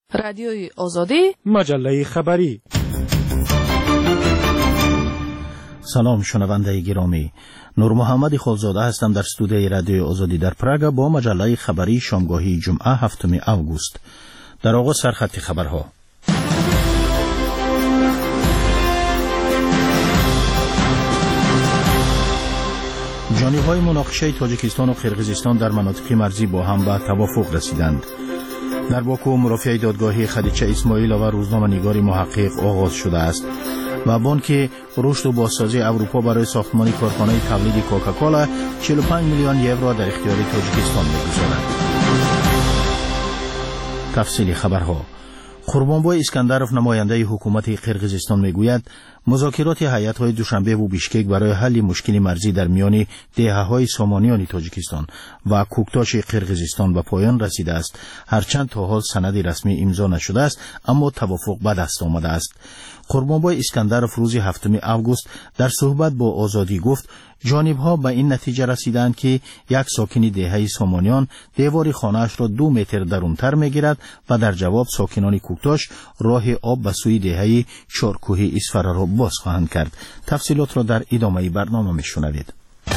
رادیوی آزادی، مجله خبری. سلام شنونده گرامی، نور محمد خالزاده هستم در استودیوی رادیوی آزادی در پراگ با مجله خبری شامگاهی جمعه 7 اوگوست. در آغاز سرخط خبرها. جانب‌های مناقشه تاجیکستان و قرقیزستان در مناطق مرزی با هم به توافق رسیدند. در باکو مرافع دادگاهی خدیجه اسماعیل و روزنامه‌نگار محقق آغاز شده است و بانک رشد و بازسازی اروپا برای ساختمان کارخانه تولید کوکاکولا 45 میلیون یورو در اختیار تاجیکستان می‌گذارد. تفصیل خبرها. قربانبای اسکندرов نماینده حکومت قرقیزستان میگوید مذاکرات هیئت‌های دوشنبه و بیشکک برای حل مشکل مرزی در میان دهه‌های سامانیان تاجیکستان و کوکتاش قرقیزستان به پایان رسیده است. هرچند تا حال سند رسمی امضا نشده است، اما توافق به دست آمده است. قربانبای اسکندرov روز 7 اوگوست در صحبت با آزادی گفت جانب‌ها به این نتیجه رسیدند که یک ساکن دهه سامانیان دیوار خانه‌اش را 2 متر درونتر می‌گیرد و در جواب ساکنان کوکتاش راه آب به سوی دهه چارکوه اسفره را باز خواهند کرد. تفصیلات را در ادامه برنامه می‌شنوید.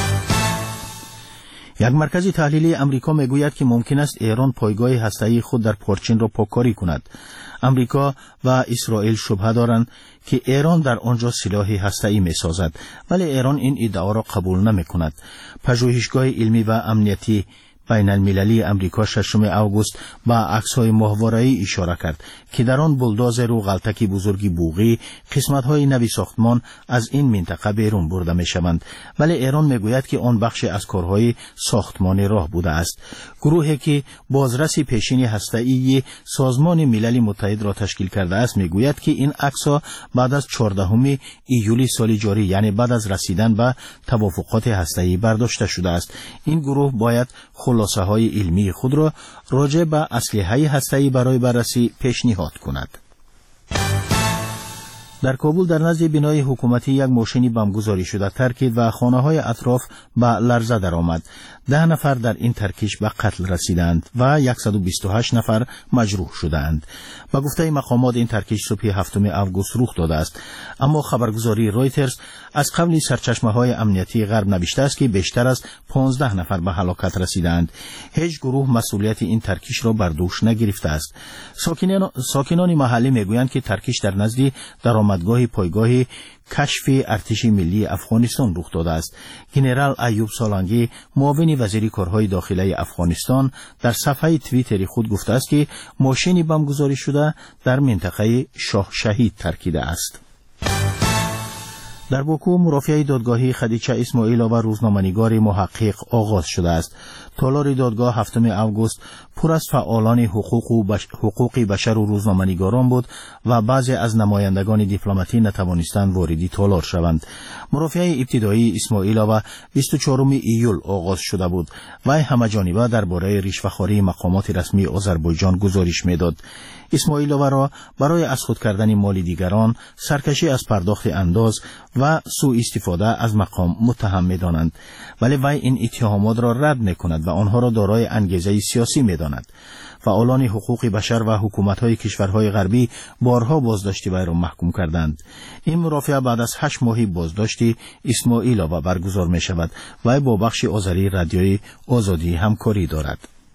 یک مرکز تحلیلی امریکا میگوید که ممکن است ایران پایگاه هسته‌ای خود در پارچین را پاککاری کند. امریکا و اسرائیل شبهه دارند که ایران در آنجا سلاح هسته‌ای می‌سازد، ولی ایران این ادعا را قبول نمی‌کند. پژوهشگاه علمی و امنیتی بین المللی امریکا 6 اوگوست با عکس‌های ماهواره‌ای اشاره کرد که در آن بولدوزر و غلطکی بزرگی بوغی قسمت‌های نوی ساختمان از این منطقه بیرون برده می‌شوند، ولی ایران میگوید که آن بخشی از کارهای ساختمان راه بوده است. گروهی که بازرسی پیشین هسته‌ای سازمان ملل متحد را تشکیل کرده است میگوید که این عکس‌ها بعد از 14 ایولی سال جاری، یعنی بعد از رسیدن به توافقات هسته‌ای برداشته شده است. این گروه باید خلاصه‌های علمی خود را راجع به اسلحه هسته‌ای برای بررسی پیشنهاد کند. در کابل در نزد بنای حکومتی یک ماشینی بمبگذاری شده ترکید و خانه‌های اطراف به لرزه درآمد. 10 نفر در این ترکیش به قتل رسیدند و 128 نفر مجروح شدند. به گفته مقامات این ترکیش صبح 7 اوگوست رخ داده است، اما خبرگزاری رویترز از قبل سرچشمه‌های امنیتی غرب نوشته است که بیشتر از 15 نفر به هلاکت رسیدند. هیچ گروه مسئولیت این ترکیش را بر دوش نگرفته است. ساکنان محلی میگویند که ترکیش در نزد درآمدگاه پایگاه کشف ارتش ملی افغانستان رخ داده است. ژنرال ایوب سالنگی معاون وزیر کارهای داخلی افغانستان در صفحه توییتری خود گفته است که ماشین بمبگذاری شده در منطقه شاه شهید ترکیده است. در باکو مرافع دادگاهی خدیجه اسماعیل و روزنامه‌نگار محقق آغاز شده است. تالار دادگاه 7 اوگوست پر از فعالان حقوق بشر و روزنامه‌نگاران بود و بعضی از نمایندگان دیپلماتی نتوانستند وارد تالار شوند. مرافع ابتدایی اسماعیل و 24 ایول آغاز شده بود و همه‌جانبه درباره رشوه‌خواری مقامات رسمی آذربایجان گزارش می‌داد. اسماعیل را برای از خود کردن مال دیگران، سرکشی از پرداخت انداز و سوء استفاده از مقام متهم می‌دانند، ولی وی این اتهامات را رد می‌کند و آنها را دارای انگیزه سیاسی می‌داند. فعالان حقوق بشر و حکومت‌های کشورهای غربی بارها بازداشت وی را محکوم کردند. این مرافعه بعد از 8 ماه بازداشت اسماعیل برگزار می‌شود و با بخش آذری رادیوی آزادی همکاری دارد.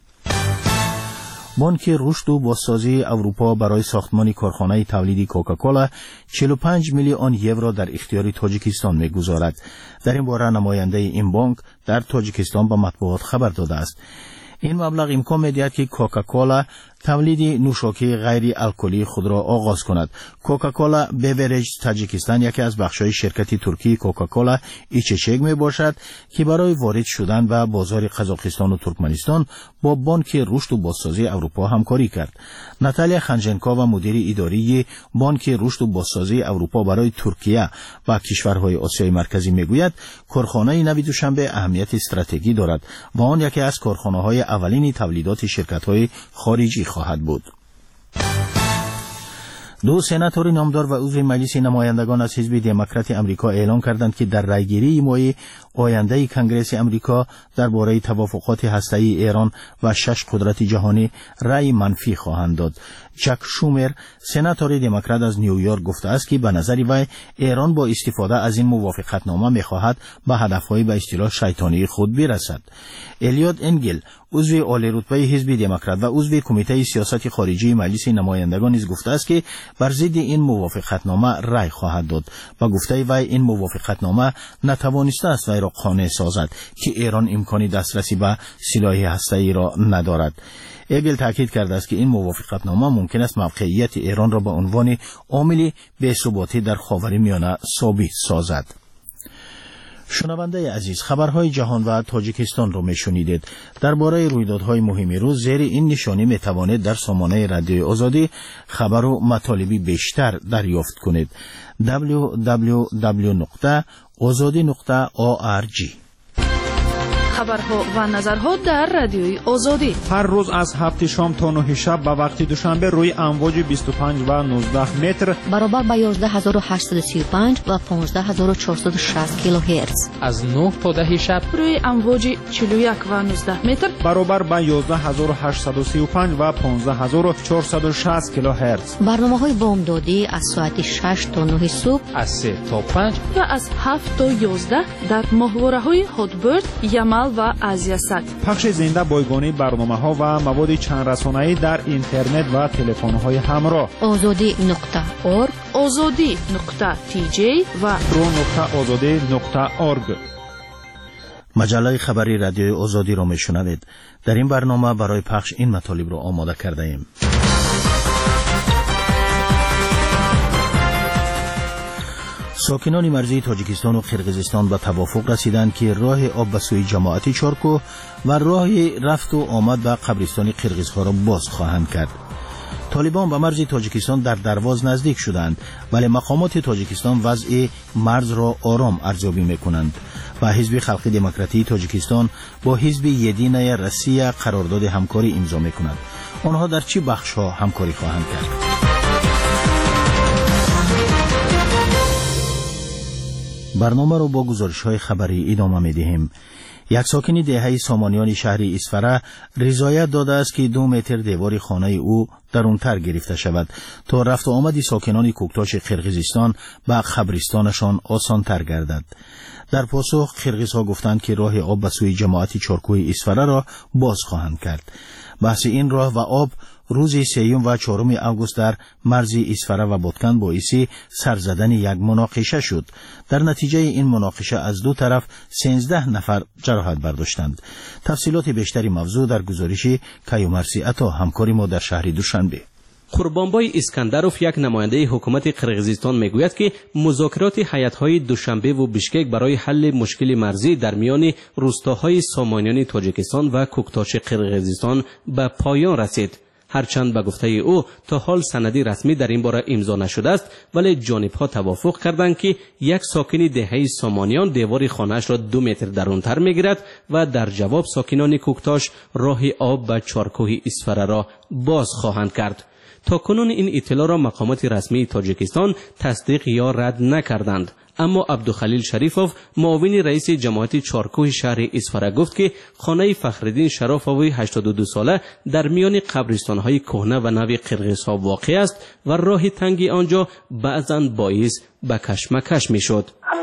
بانک رشد و بازسازی اروپا برای ساختمان کارخانه تولید کوکاکولا 45 میلیون یورو در اختیار تاجیکستان می‌گذارد. در این باره نماینده این بانک در تاجیکستان به مطبوعات خبر داده است. این مبلغ امکان می‌دهد که کوکاکولا تولید نوشاکی غیر الکلی خود را آغاز کند. کوکاکولا بیوریج تاجیکستان یکی از بخش‌های شرکت ترکی کوکاکولا ایچچک میباشد که برای وارد شدن به بازار قزاقستان و ترکمنستان با بانک رشد و بازسازی اروپا همکاری کرد. ناتالیا خنجنکووا مدیر اداری بانک رشد و بازسازی اروپا برای ترکیه و کشورهای آسیای مرکزی میگوید کارخانه نوی دوشنبه اهمیت استراتژیکی دارد و آن یکی از کارخانه‌های اولین تولیدات شرکت‌های خارجی خواهد بود. دو سناتور نامدار و عضو مجلس نمایندگان از حزب دموکرات آمریکا اعلام کردند که در رأیگیری ماه آینده کنگره آمریکا درباره توافقات هسته‌ای ایران و 6 قدرت جهانی رأی منفی خواهند داد. چک شومر سناتور دموکرات از نیویورک گفته است که به نظر وی ایران با استفاده از این موافقتنامه می‌خواهد به هدف‌های به اصطلاح شیطانی خود برسد. الیوت انگل عضو عالی رتبه حزب دموکرات و عضو کمیته سیاست خارجی مجلس نمایندگان نیز گفته است که بر ضد این موافقتنامه رأی خواهد داد و گفته وی این موافقتنامه نتوانسته است وی را قانع سازد که ایران امکان دسترسی به سلاح هسته‌ای را ندارد. ایگل تاکید کرده است که این موافقتنامه ممکن است موقعیت ایران را به عنوان عامل بی‌ثباتی در خاورمیانه ثابت سازد. شنونده عزیز، خبرهای جهان و تاجیکستان را میشنیدید. درباره رویدادهای مهم روز زیر این نشانی میتوانید در سامانه رادیوی آزادی خبر و مطالبی بیشتر دریافت کنید. www.azadi.org. خبرها و نظرها در رادیوی آزادی هر روز از 7 شام تا 9 شب به وقت دوشنبه روی امواج 25 و 19 متر برابر با 11835 و 15460 کیلوهرتز. از 9 تا 10 شب روی امواج 41 و 19 متر برابر با 11835 و 15460 کیلوهرتز. برنامه‌های بامدادی از ساعت 6 تا 9 صبح، از 3 تا 5 و از 7 تا 11 در ماهواره‌های هاتبرد، یمل و آزیاسات. پخش زنده بایگانی برنامه‌ها و مواد چند رسانه‌ای در اینترنت و تلفن‌های همراه. azadi.org، azadi.tj و pro.azadi.org. مجله خبری رادیوی آزادی را میشنوید. در این برنامه برای پخش این مطالب را آماده کرده ایم. ساکنان مرزی تاجیکستان و قرقیزستان به توافق رسیدند که راه آب به سوی جماعت چارکو و راه رفت و آمد به قبرستان قرقیزها را باز خواهند کرد. طالبان به مرز تاجیکستان در درواز نزدیک شدند، ولی مقامات تاجیکستان وضع مرز را آرام ارزیابی می‌کنند و حزب خلق دموکراتی تاجیکستان با حزب یدینه روسیه قرارداد همکاری امضا می‌کنند. آنها در چه بخش‌ها همکاری خواهند کرد؟ برنامه رو با گزارش‌های خبری ادامه می‌دهیم. یک ساکن دهه سامانیان شهر اسفره رضایت داده است که 2 متر دیوار خانه او درونتر گرفته شود تا رفت و آمد ساکنان کوکتاش قرقیزستان به قبرستانشان آسان‌تر گردد. در پاسخ قرقیزها گفتند که راه آب به سوی جماعت چارکوی اسفره را باز خواهند کرد. بحث این راه و آب روز 3 و 4 آگوست در مرز اسفره و بادکن باعث سر زدن یک مناقشه شد. در نتیجه این مناقشه از دو طرف 13 نفر جراحت برداشتند. تفصیلات بیشتری موضوع در گزارش کیومرسی عطا همکاری ما در شهر دوشنبه. قربانبای اسکندروف یک نماینده حکومت قرقیزستان میگوید که مذاکرات هیئت‌های دوشنبه و بیشکک برای حل مشکل مرزی در میان روستاهای سامانیان تاجیکستان و کوکتاش قرقیزستان به پایان رسید. هرچند به گفته او تا حال سندی رسمی در این باره امضا نشده است، ولی جانب‌ها توافق کردند که یک ساکن دهه سامانیان دیوار خانه‌اش را 2 متر درونتر می‌گیرد و در جواب ساکنان کوکتاش راه آب به چارکوه اسفره را باز خواهند کرد. تا کنون این اطلاع را مقامات رسمی تاجیکستان تصدیق یا رد نکردند، اما عبدالخلیل شریفوف معاون رئیس جماعت چارکوه شهر اسفره گفت که خانه فخرالدین شرافوی 82 ساله در میان قبرستان‌های کهنه و نو قرقیزها واقع است و راه تنگ آنجا بعضاً باعث به کشمکش میشد.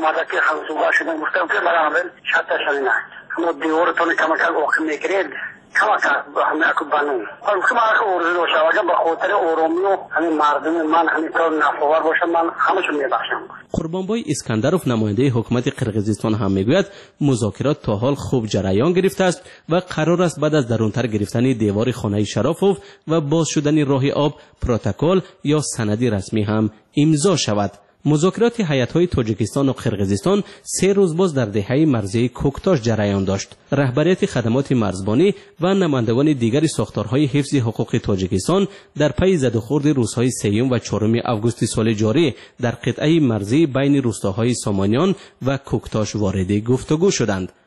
اما دیوارتون کمک واقع میگیرید کمک همه کو بانو حالا که ما که ورزش باشه اگر به خاطر آرامی و همین مردم من همین کار نفوار باشم من همشون میبخشم. قربانبای اسکندروف نماینده حکومت قرقیزستان هم میگوید مذاکرات تا حال خوب جریان گرفته است و قرار است بعد از درونتر گرفتن دیوار خانه شرافوف و باز شدن راه آب پروتکل یا سندی رسمی هم امضا شود. مذاکرات هیئت‌های تاجیکستان و قرقیزستان 3 روز باز در دهه مرزی کوکتاش جریان داشت. رهبریت خدمات مرزبانی و نمایندگان دیگر ساختارهای حفظ حقوق تاجیکستان در پی زدوخورد روزهای 3 و 4 آگوست سال جاری در قطعه مرزی بین روستاهای سامانیان و کوکتاش وارد گفتگو شدند.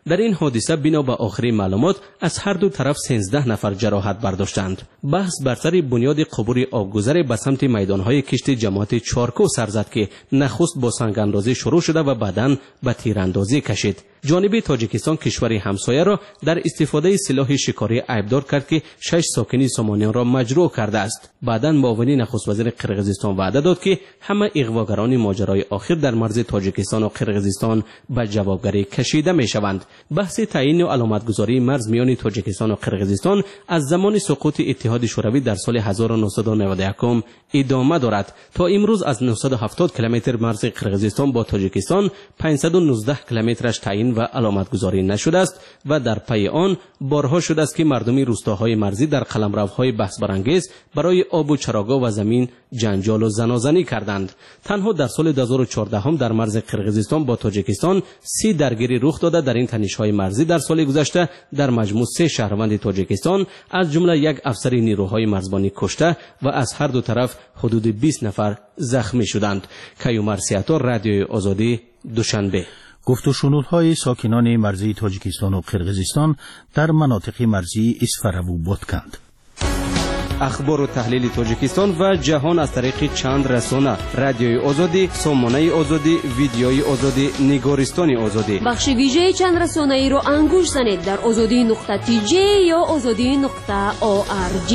در این حادثه بنا به آخرین معلومات از هر دو طرف 13 نفر جراحت برداشتند. بحث بر سر بنیاد عبور آبگذر به سمت میدانهای کشت جماعت چارکو سر زد که نخست با سنگ‌اندازی شروع شده و بعداً به تیراندازی کشید. جانب تاجیکستان کشور همسایه را در استفاده سلاح شکاری عیبدار کرد که 6 ساکنی سامانیان را مجروح کرده است. بعداً معاون نخست وزیر قرقیزستان وعده داد که همه اغواگران ماجرای آخر در مرز تاجیکستان و قرقیزستان به جوابگری کشیده می شوند. بحث تعیین و علامتگذاری مرز میان تاجیکستان و قرقیزستان از زمان سقوط اتحاد شوروی در سال 1991 ادامه دارد. تا امروز از 970 کیلومتر مرز قرقیزستان با تاجیکستان 519 کیلومترش تعیین و علامتگذاری نشده است و در پی آن بارها شده است که مردم روستاهای مرزی در قلمروهای بحث برانگیز برای آب و چراگاه و زمین جنجال و زنازنی کردند. تنها در سال 2014 هم در مرز قرقیزستان با تاجیکستان 30 درگیری رخ داده. در این تنش‌های مرزی در سال گذشته در مجموع 3 شهروند تاجیکستان از جمله یک افسر نیروهای مرزبانی کشته و از هر دو طرف حدود 20 نفر زخمی شدند. کیومر سیاتا، رادیوی آزادی، دوشنبه. گفت و شنودهای ساکنان مرزی تاجیکستان و قرقیزستان در مناطق مرزی اسفرو بودکند. اخبار و تحلیل تاجیکستان و جهان از طریق چند رسانه: رادیوی آزادی، سامانه آزادی، ویدیوی آزادی، نگارستان آزادی. بخش ویژه چند رسانه ای رو انگوش زنید در azadi.tj یا azadi.org.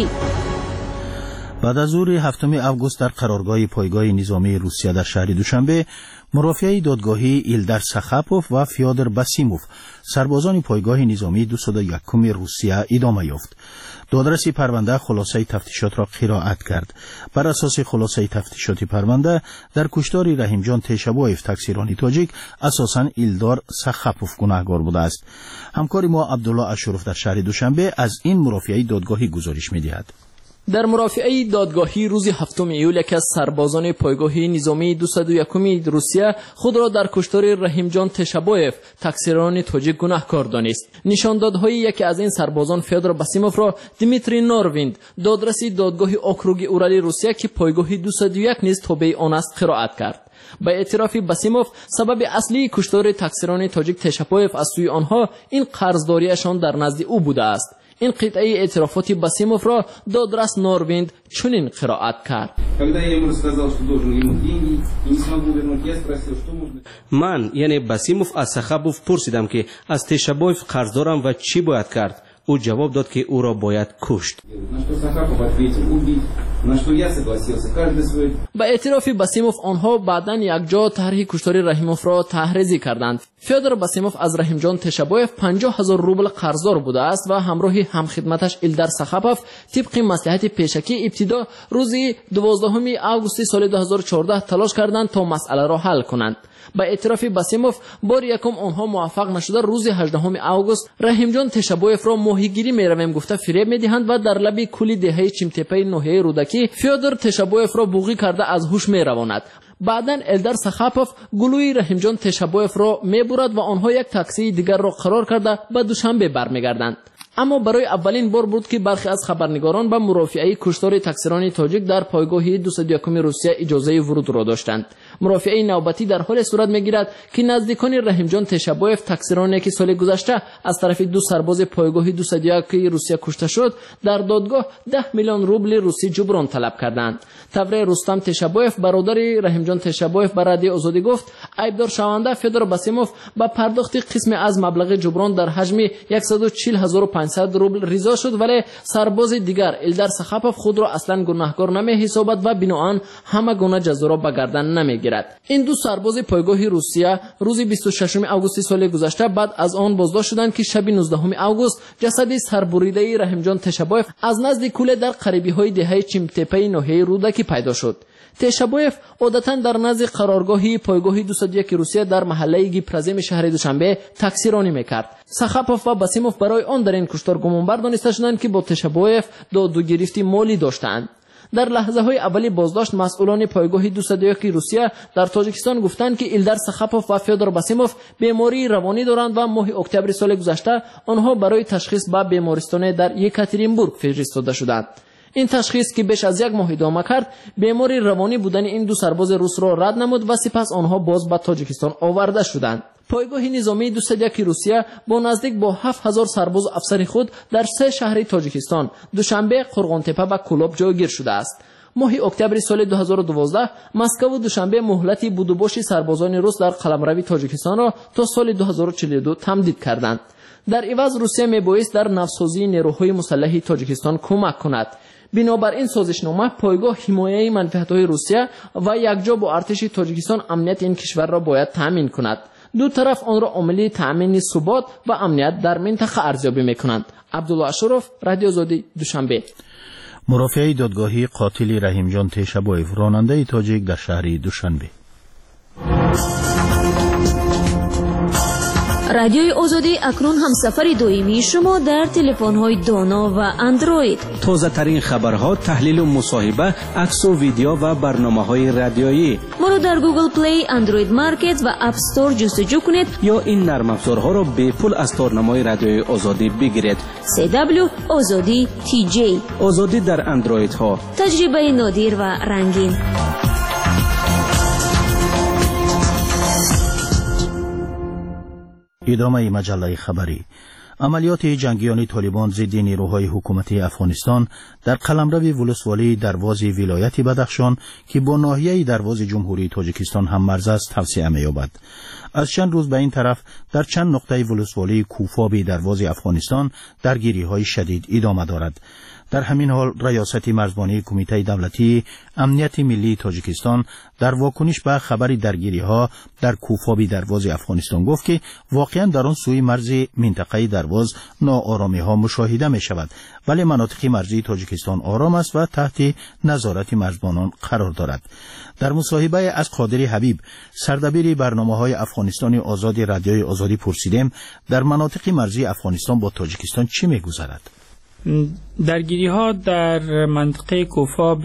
بعد از ظهر 7 اوگوست در قرارگاه پایگاه نظامی روسیه در شهر دوشنبه، مرافعه دادگاهی ایلدار سخاپوف و فیودر باسیموف، سربازان پایگاه نظامی 201 روسیه ادامه یافت. دادرسی پرونده خلاصه تفتیشات را قرائت کرد. بر اساس خلاصه تفتیشات پرونده، در کشتار رحیمجان تیشبایف تکثیرانی تاجیک اساساً ایلدار سخاپوف گناهکار بوده است. همکار ما عبدالله اشرف در شهر دوشنبه از این مرافعه دادگاهی گزارش می‌دهد. در مرافعه دادگاهی روز 7 ایول یکی از سربازان پایگاه نظامی 201 روسیه خود را در کشتار رحیمجان تشبایف تکثیران تاجیک گناهکار دانست. نشاندادهای یکی از این سربازان فیودر باسیموف را دیمیتری نورویند، دادرسی دادگاه اوکروگ اورالی روسیه که پایگاه 201 نیز تابع آن است، قرائت کرد. با اعتراف باسیموف، سبب اصلی کشتار تکثیران تاجیک تشبایف از سوی آنها این قرضداریشان در نزد او بوده است. این قطعه اعترافات باسیموف را دادرس نورویند چنین قرائت کرد: من یعنی باسیموف از سخاپوف پرسیدم که از تشبایف قرض دارم و چی باید کرد. او جواب داد که او را باید کشت. با اعتراف باسیموف آنها بعداً یک جا طرح کشتار رحیموف را تحریزی کردند. فیودر باسیموف از رحیمجان تشبایف 50,000 روبل قرضدار بوده است و همراه همخدمتش ایلدار سخاپوف طبق مصلحت پیشکی ابتدا روز 12 آگوست سال 2014 تلاش کردند تا مسئله را حل کنند. با اعتراف باسیموف بار یکم آنها موفق نشده روز 18 آگوست رحیمجان تشبایف را ماهیگیری میرویم گفته فریب میدهند و در لب کولی دهه چیمتپه ناحیه رودکی فیودر تشبایف را بوغی کرده از هوش میرواند. بعداً ایلدار سخاپوف گلوی رحیمجان تشبایف را میبرد و آنها یک تاکسی دیگر را قرار کرده به دوشنبه برمیگردند. اما برای اولین بار بود که برخی از خبرنگاران به مرافعه کشتار تکثیران تاجیک در پایگاه 201 روسیه اجازه ورود را داشتند. مرافعه نوبتی در حال صورت میگیرد که نزدیکان رحیمجان تشبایف، تکثیرانی که سال گذشته از طرف 2 سرباز پایگاه 201 روسیه کشته شد، در دادگاه 10 میلیون روبل روسی جبران طلب کردند. تبره رستم تشبایف برادر رحیمجان تشبایف به رادیو آزادی گفت عیبدار شونده فیودر باسیموف با پرداخت قسم از مبلغ جبران در حجم 140,500 روبل رضا شد، ولی سرباز دیگر ایلدار سخاپوف خود را اصلا گناهکار نمی حسابد و بناهن همه گونه جزا را به گردن نمیگیرد. این 2 سرباز پایگاه روسیه روز 26 آگوست سال گذشته بعد از آن بازداشت شدند که شب 19 آگوست جسد سربریده رحیمجان تشبایف از نزد کوله در قریبی‌های دهه چیمتپه ناحیه رودکی پیدا شد. تشبایف عادتاً در نزد قرارگاهی پایگاه 201 روسیه در محله گیپرزیم شهر دوشنبه تکثیرانی میکرد. سخاپوف و باسیموف برای آن در این کشتار گمانبر دانسته شدند که با تشبایف دادوگیری مالی داشتند. در لحظه های اولی بازداشت مسئولان پایگاه 201 روسیه در تاجیکستان گفتند که ایلدار سخاپوف و فیودر باسیموف بیماری روانی دارند و ماه اکتبر سال گذشته آنها برای تشخیص به بیمارستان در یکاترینبورگ فرستاده شدند. این تشخیص که بیش از 1 ماه ادامه کرد، بیماری روانی بودن این 2 سرباز روس را رد نمود و سپس آنها باز به تاجیکستان آورده شدند. پایگاه نظامی 201 روسیه با نزدیک با 7000 سرباز و افسر خود در 3 شهر تاجیکستان دوشنبه، قرغانتپه و کولاب جایگیر شده است. ماه اکتبر سال 2012 مسکو و دوشنبه مهلت بودوباش سربازان روس در قلمرو تاجیکستان را تا سال 2042 تمدید کردند. در عوض روسیه میبایست در نوسازی نیروهای مسلح تاجیکستان کمک کند. بنابراین سازشنامه پایگاه حمایت منفعت‌های روسیه و یکجا با ارتش تاجیکستان امنیت این کشور را باید تامین کند. دو طرف آن را عامل تامین ثبات و امنیت در منطقه ارزیابی میکنند. عبدالله اشرف، رادیو آزادی، دوشنبه. مرافع دادگاهی قاتل رحیم جان تیشبایف، راننده تاجیک در شهر دوشنبه. رادیوی آزادی اکنون هم سفر دائمی شما در تلفن‌های دانا و اندروید. تازه ترین خبرها، تحلیل و مصاحبه، عکس و ویدیو و برنامه‌های رادیویی. ما را در گوگل پلی، اندروید مارکت و اپ استور جستجو کنید یا این نرم افزارها را به پول از تارنمای رادیوی آزادی بگیرید. CW آزادی TJ، آزادی در اندروید ها، تجربه نادر و رنگین. ادامه مجله خبری. عملیات جنگیان طالبان ضد نیروهای حکومتی افغانستان در قلمرو ولسوالی دروازه ولایت بدخشان که با ناحیه دروازه جمهوری تاجیکستان هم مرز است توسعه می‌یابد. از چند روز به این طرف در چند نقطه ولسوالی کوفاب دروازه افغانستان درگیری‌های شدید ادامه دارد. در همین حال ریاست مرزبانی کمیته دولتی امنیت ملی تاجیکستان در واکنش به خبر درگیری‌ها در کوفاب دروازه افغانستان گفت که واقعاً در آن سوی مرز منطقه درواز ناآرامی‌ها مشاهده می‌شود، ولی مناطق مرزی تاجیکستان آرام است و تحت نظارت مرزبانان قرار دارد. در مصاحبه از قادر حبیب، سردبیر برنامه‌های افغانستان آزاد رادیوی آزادی پرسیدیم در مناطق مرزی افغانستان با تاجیکستان چه می‌گذرد؟ درگیری ها در منطقه کوفاب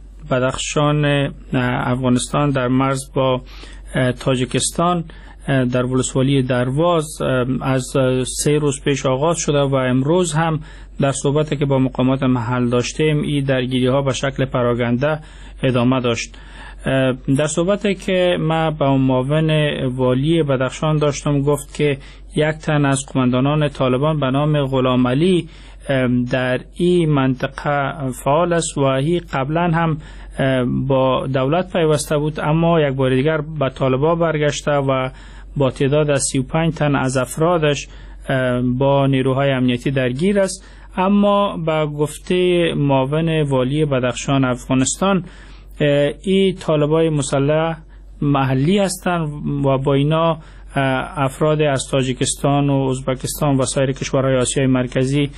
بدخشان افغانستان در مرز با تاجیکستان در ولسوالی درواز از 3 روز پیش آغاز شده و امروز هم در صحبتی که با مقامات محل داشتیم این درگیری ها به شکل پراگنده ادامه داشت. در صحبتی که ما با معاون والی بدخشان داشتم گفت که یک تن از قماندانان طالبان به نام غلام علی در این منطقه فعال است و هی قبلا هم با دولت پیوسته بود، اما یک بار دیگر به طالبان برگشته و با تعداد از 35 تن از افرادش با نیروهای امنیتی درگیر است. اما با گفته معاون والی بدخشان افغانستان این طالبای مسلح محلی هستند و با اینا افراد از تاجیکستان و ازبکستان و سایر کشورهای آسیای مرکزی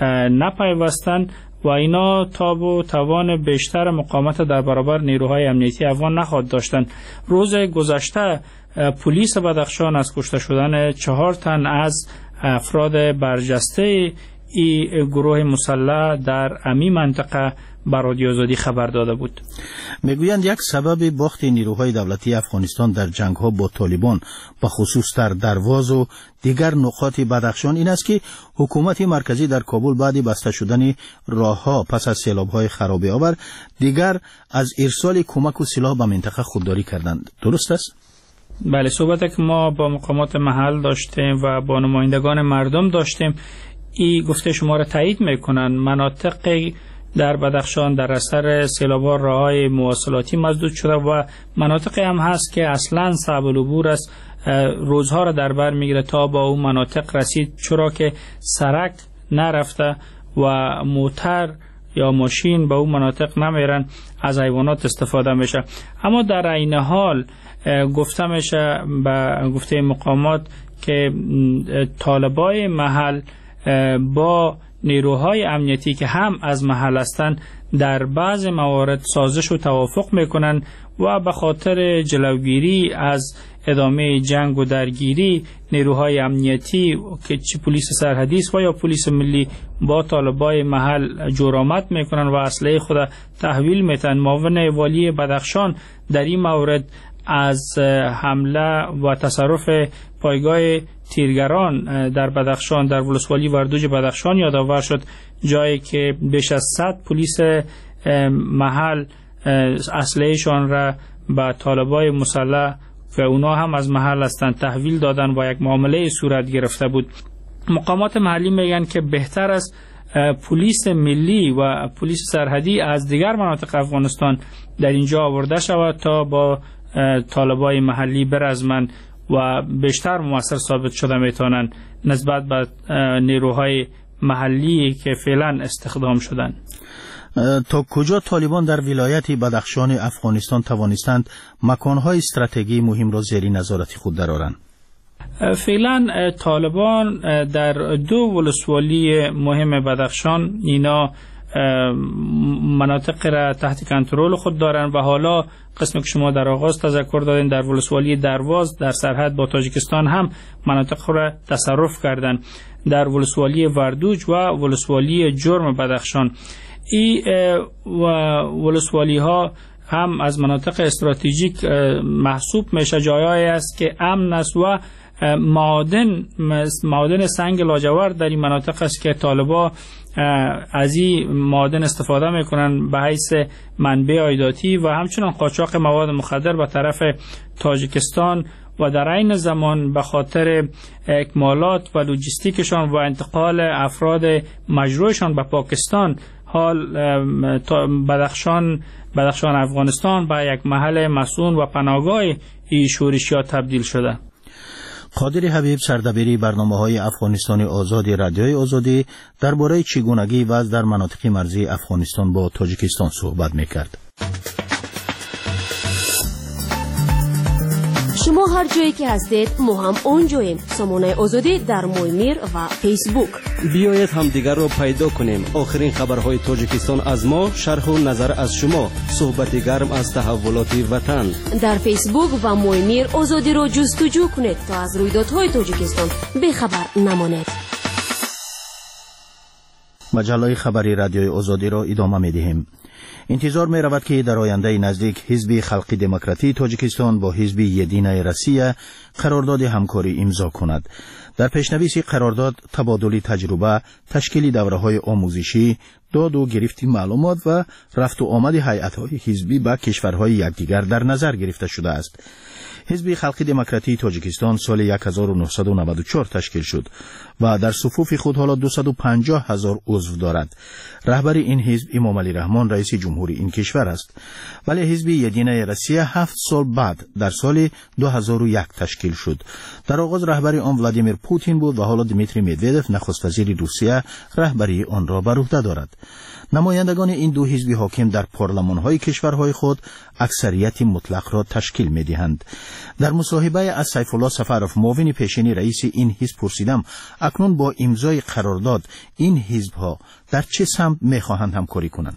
نپیوستند و اینا تاب و توان بیشتر مقاومت در برابر نیروهای امنیتی افغان نخواهد داشتند. روز گذشته پلیس بدخشان از کشته شدن 4 تن از افراد برجسته این گروه مسلح در امی منطقه بر رادیو آزادی خبر داده بود. میگویند یک سبب باخت نیروهای دولتی افغانستان در جنگ‌ها با طالبان به خصوص در درواز و دیگر نقاط بدخشان این است که حکومت مرکزی در کابل بعد بسته شدن راه‌ها پس از سیلاب‌های خرابی آور دیگر از ارسال کمک و سلاح به منطقه خودداری کردند. درست است؟ بله، صحبتی که ما با مقامات محل داشتیم و با نمایندگان مردم داشتیم این گفته شما را تایید میکنن. مناطق در بدخشان در اثر سیلاب‌ها راه‌های مواصلاتی مسدود شده و مناطق هم هست که اصلاً صعب العبور است، روزها را در بر میگیره تا با اون مناطق رسید، چرا که سرک نرفته و موتر یا ماشین به اون مناطق نمیرن، از حیوانات استفاده میشه. اما در عین حال گفته میشه به گفته مقامات که طالبای محل با نیروهای امنیتی که هم از محل هستند در بعض موارد سازش و توافق میکنن و به خاطر جلوگیری از ادامه جنگ و درگیری نیروهای امنیتی که چه پلیس سرحدی است و یا پلیس ملی با طالبای محل جرأت میکنن و اسلحه خود تحویل میتن. معاون والی بدخشان در این مورد از حمله و تصرف پایگاه تیرگران در بدخشان در ولسوالی وردوج بدخشان یادآور شد، جایی که بیش از 100 پلیس محل اسلحه‌شان را به طالبای مسلح و اونا هم از محل هستند، تحویل دادن و یک معامله صورت گرفته بود. مقامات محلی میگن که بهتر است پلیس ملی و پلیس سرحدی از دیگر مناطق افغانستان در اینجا آورده شود تا با طالبای محلی برزمن و بیشتر موثر ثابت شده میتونن نسبت به نیروهای محلی که فعلا استخدام شدن. تا کجا طالبان در ولایت بدخشان افغانستان توانستند مکانهای استراتژی مهم را زیر نظارت خود درآورند؟ فعلا طالبان در 2 ولسوالی مهم بدخشان اینا مناطق را تحت کنترل خود دارند و حالا قسمی که شما در آغاز تذکر دادین در ولسوالی درواز در سرحد با تاجیکستان هم مناطق را تصرف کردند. در ولسوالی وردوج و ولسوالی جرم بدخشان این ولسوالی ها هم از مناطق استراتژیک محسوب میشه، جایایی است که امن است و معادن سنگ لاجورد در این مناطق است که طالبا از این معادن استفاده میکنن به حیث منبع عایداتی و همچنان قاچاق مواد مخدر به طرف تاجیکستان و در عین زمان به خاطر اکمالات و لوجستیکشان و انتقال افراد مجروحشان به پاکستان حال بدخشان افغانستان به یک محل مسئول و پناهگاه این شورشیات تبدیل شده. قادر حبیب سردبیر برنامه‌های افغانستان آزاد رادیوی آزادی درباره چگونگی وضع در مناطق مرزی افغانستان با تاجیکستان صحبت می‌کرد. شما هر جایی که هستید ما هم اونجاییم. سامانه آزادی در مویمیر و فیسبوک. بیایید هم دیگر رو پیدا کنیم. آخرین خبرهای تاجیکستان از ما، شرح و نظر از شما، صحبت گرم از تحولات وطن. در فیسبوک و مویمیر آزادی رو جستجو کنید تا از رویدادهای تاجیکستان بخبر نمانید. مجله خبری رادیوی آزادی را ادامه می‌دهیم. انتظار می رود که در آینده نزدیک حزب خلقی دموکراتی تاجیکستان با حزب یدینه روسیه قرارداد همکاری امضا کند. در پیشنویس قرارداد تبادل تجربه، تشکیل دوره‌های آموزشی، داد و گرفت معلومات و رفت و آمد هیئت‌های حزبی به کشورهای یکدیگر در نظر گرفته شده است. حزب خلقی دموکراتی تاجیکستان سال 1994 تشکیل شد و در صفوف خود حالا 250,000 عضو دارد. رهبر این حزب امام علی رحمان رئیس جمهوری این کشور است. ولی حزب یدینه روسیه 7 سال بعد در سال 2001 تشکیل شد. در آغاز رهبری آن ولادیمیر پوتین بود و حالا دیمیتری مدودف نخست وزیر روسیه رهبری آن را بر عهده دارد. نمایندگان این دو حزب حاکم در پارلمان‌های کشورهای خود اکثریت مطلق را تشکیل می‌دهند. در مصاحبه از سیف الله سفروف معاون پیشین رئیس این حزب پرسیدم اکنون با امضای قرارداد این حزب‌ها در چه سمت می‌خواهند همکاری کنند؟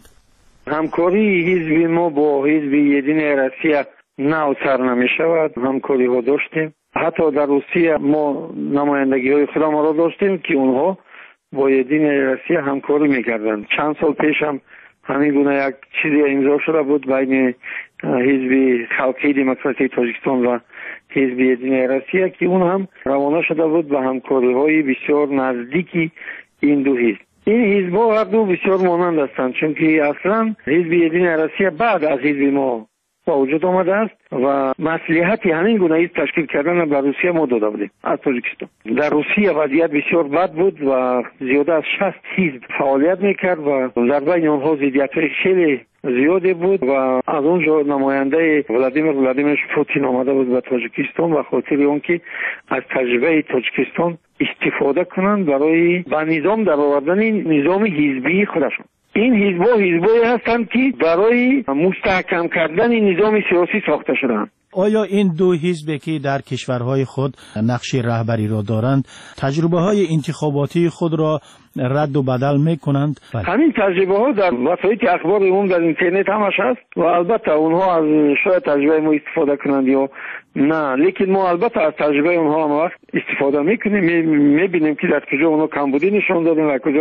همکاری حزب ما با حزب یدینه روسیه نوسر نمی‌شود. همکاری ها داشتیم. حتی در روسیه ما نمایندگی‌های خود ما را داشتیم که اونها با یدین روسیه همکاری میکردن. چند سال پیش هم همین گونه یک چیزی امضا شده بود بین حزب خلقی دموکراتی تاجیکستان و حزب یدین روسیه که اون هم روانه شده بود به همکاری های بسیار نزدیکی این دو حزب. این حزب ها هر دو بسیار مانند هستند چون که اصلا حزب یدین روسیه بعد از حزب ما با وجود آمده است و مصلحتی همین گونه حزب تشکیل کردن در روسیه ما داده بودیم از تاجیکستان. در روسیه وضعیت بسیار بد بود و زیاده از 60 حزب فعالیت میکرد و در بین آنها ضدیت‌های خیلی زیادی بود و از اونجا نماینده ولادیمیر پوتین آمده بود به تاجیکستان و خاطر اون که از تجربه تاجیکستان استفاده کنند برای به نظام در آوردن نظام حزبی خودشون. این حزب‌هایی هستند که برای مستحکم کردن نظام سیاسی ساخته شدند. آیا این دو حزب که در کشورهای خود نقش رهبری را دارند تجربه های انتخاباتی خود را رد و بدل میکنند؟ همین تجربه ها در وسایل اخبار عمومی در اینترنت همش هست و البته اونها از شاید تجربه ما استفاده کنند یا نه، لیکن ما البته از تجربه اونها هم وقت استفاده میکنیم، میبینیم که در کجا اونها کمبودی نشان دادن و کجا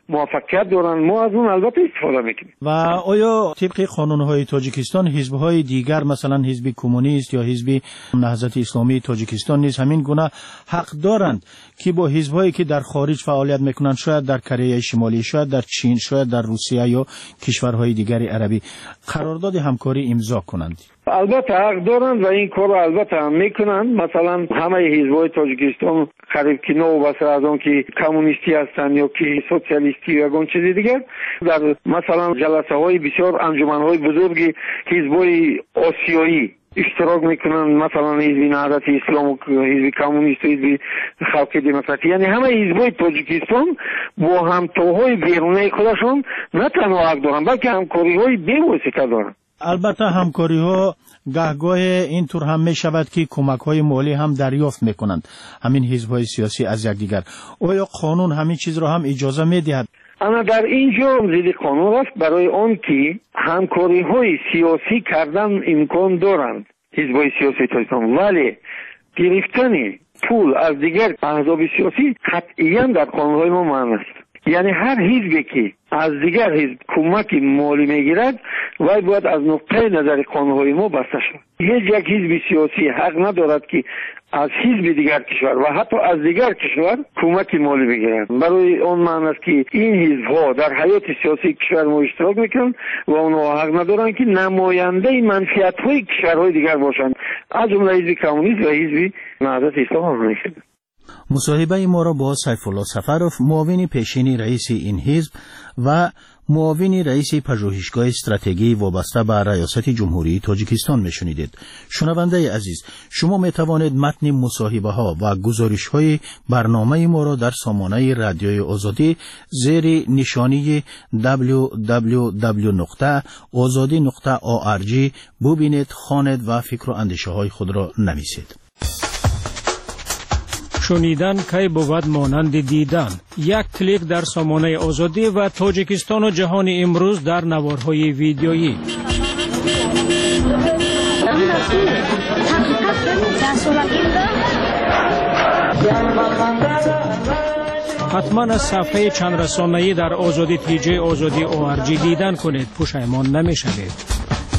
موفقیت دارن، ما از اون البته استفاده میکنیم. و آیا طبق قانون‌های تاجیکستان حزب‌های دیگر مثلا حزب کمونیست یا حزب نهضت اسلامی تاجیکستان نیز همین گونه حق دارند که با حزب‌هایی که در خارج فعالیت میکنند، شاید در کره شمالی، شاید در چین، شاید در روسیه یا کشورهای دیگر عربی، قرارداد همکاری امضا کنند؟ البته حق دارند و این کار رو البته هم میکنند. مثلا همه حزب‌های تاجیکستان قریب که نوبسته از اون که کمونیستی هستند یا که سوسیالیستی یا اون چیزی دیگر، در مثلا جلسه های بسیار انجمن‌های بزرگی حزب‌های آسیایی اشتراک میکنن، مثلا حزب نهضت اسلام و حزب کمونیست و حزب خلق دموکراسی، یعنی همه حزب‌های تاجیکستان با همتاهای بیرونی خودشون نه تنها حق دارن بلکه همکاری‌های بی‌واسطه دارن. البته همکاری‌ها گهگاه اینطور هم می شود که کمک‌های مالی هم دریافت میکنند همین حزب‌های سیاسی از یکدیگر. آیا قانون همین چیز را هم اجازه میدهد؟ اما در اینجا ضد قانون است برای آن که همکاری‌های سیاسی کردن امکان دارند حزب‌های سیاسی تاجیکستان، ولی گرفتن پول از دیگر احزاب سیاسی قطعاً در قانون‌های ما ممنوع است. یعنی هر حزبی که از دیگر حزب کمک مالی میگیرد وای باید از نقطه نظر قانون‌های ما بسته شود. هیچ یک حزب سیاسی حق ندارد که از حزب دیگر کشور و حتی از دیگر کشور کمک مالی بگیرند. برای اون معنی است که این حزب‌ها در حیات سیاسی کشور ما اشتراک میکنند و اونها حق ندارند که نماینده منفعت‌های کشورهای دیگر باشند، از جمله حزب کمونیست و حزب نهضت اسلام میشد. مصاحبه ما را با سیف الله سفروف، معاون پیشین رئیس این حزب و معاون رئیس پژوهشگاه استراتژی وابسته به ریاست جمهوری تاجیکستان میشنیدید. شنونده عزیز، شما می توانید متن مصاحبه ها و گزارش های برنامه ما را در سامانه رادیوی آزادی زیر نشانی www.azadi.org ببینید، خواند و فکر و اندیشه های خود را نویسید. شنیدن کی بود مانند دیدن. یک کلیک در سامانه آزادی و تاجیکستان و جهان امروز در نوارهای ویدیویی. حتما از صفحه چند رسانه‌ای در آزادی تیجی آزادی ORG دیدن کنید، پشیمان نمی‌شوید.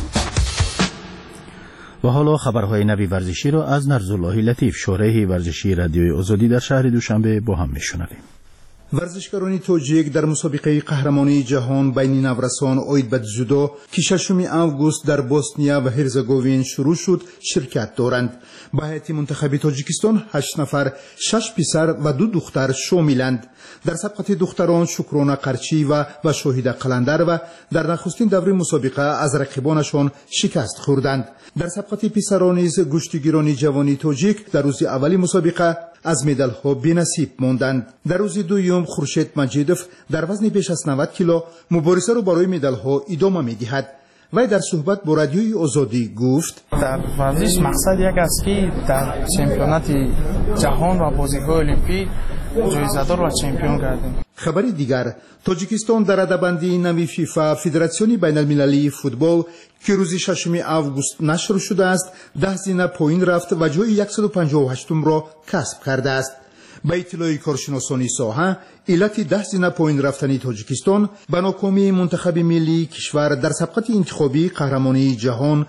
و حالا خبرهای نوی ورزشی را از نرزالله لطیف، شارح ورزشی رادیوی آزادی در شهر دوشنبه با هم میشنویم. ورزشکاران تاجیک در مسابقه قهرمانی جهان بین نورسان اوید به جودو که 6 آگوست در بوسنیا و هرزگوین شروع شد شرکت دارند. به هیئت منتخب تاجیکستان 8 نفر، 6 پسر و 2 دختر شاملند. در سبقت دختران شکرانه قرچی و شاهد قلندر و در نخستین دوره مسابقه از رقیبانشان شکست خوردند. در سبقت پسران نیز گشتگیران جوانی تاجیک در روز اولی مسابقه از مدال ها بی‌نصیب ماندند. در روز دوم خورشید مجیدوف در وزن بیش از 90 کیلو مبارزه را برای مدال ها ادامه می‌دهد. وی در صحبت با رادیوی آزادی گفت: در ورزش مقصد یک است که در چمپیونات جهان و بازی‌های المپیک جایزه‌دار و چمپیون گردیم. خبری دیگر، تاجیکستان در رده‌بندی نوی فیفا فدراسیون بین المللی فوتبال که روز 6 آگوست نشر شده است 10 زینه پایین رفت و جای 158 را کسب کرده است. با اطلاع کارشناسان ساحه، علت 10 زینه پایین رفتن تاجیکستان به ناکامی منتخب ملی کشور در سبقت انتخابی قهرمانی جهان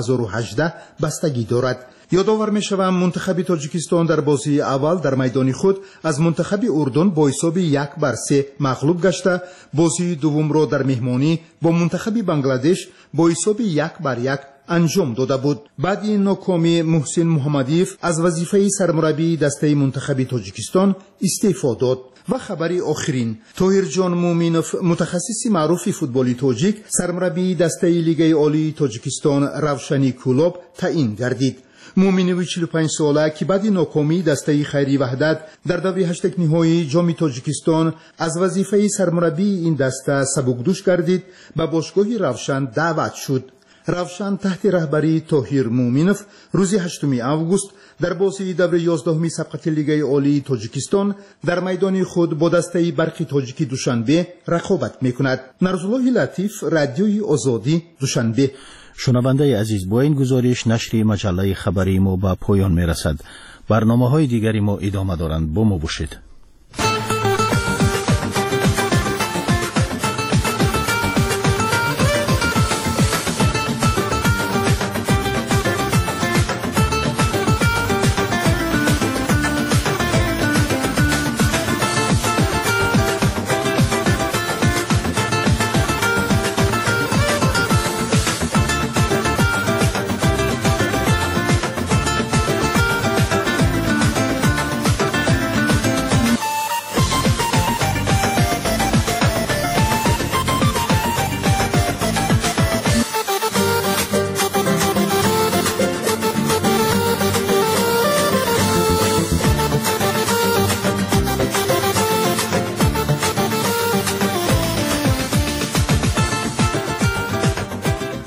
2018 بستگی دارد. یادآور می‌شوم منتخب تاجیکستان در بازی اول در میدان خود از منتخب اردن با حساب 1-3 مغلوب گشته، بازی دوم را در مهمانی با منتخب بنگلادش با حساب 1-1 انجام داده بود. بعد این ناکامی محسن محمدیف از وظیفه سرمربی دسته منتخب تاجیکستان استعفا داد. و خبری آخرین، طاهر جان مومینوف متخصص معروف فوتبالی تاجیک سرمربی دسته لیگ عالی تاجیکستان روشنی کلوب تعیین گردید. مومینوف 45 ساله که بعد ناکامی دسته خیری وحدت در دوره 8 نهایی جام تاجیکستان از وظیفه سرمربی این دسته سبکدوش گردید و باشگاه روشن دعوت شد. روشن تحت رهبری طاهر مومینوف روز 8 آگوست در بازی دوره 11 سبقت لیگ عالی تاجیکستان در میدان خود با دسته برق تاجیک دوشنبه رقابت میکند. نرزالله لطیف، رادیوی آزادی، دوشنبه. شنونده عزیز، با این گزارش نشر مجله خبری ما به پایان میرسد. برنامه‌های دیگری ما ادامه دارند. با ما باشید.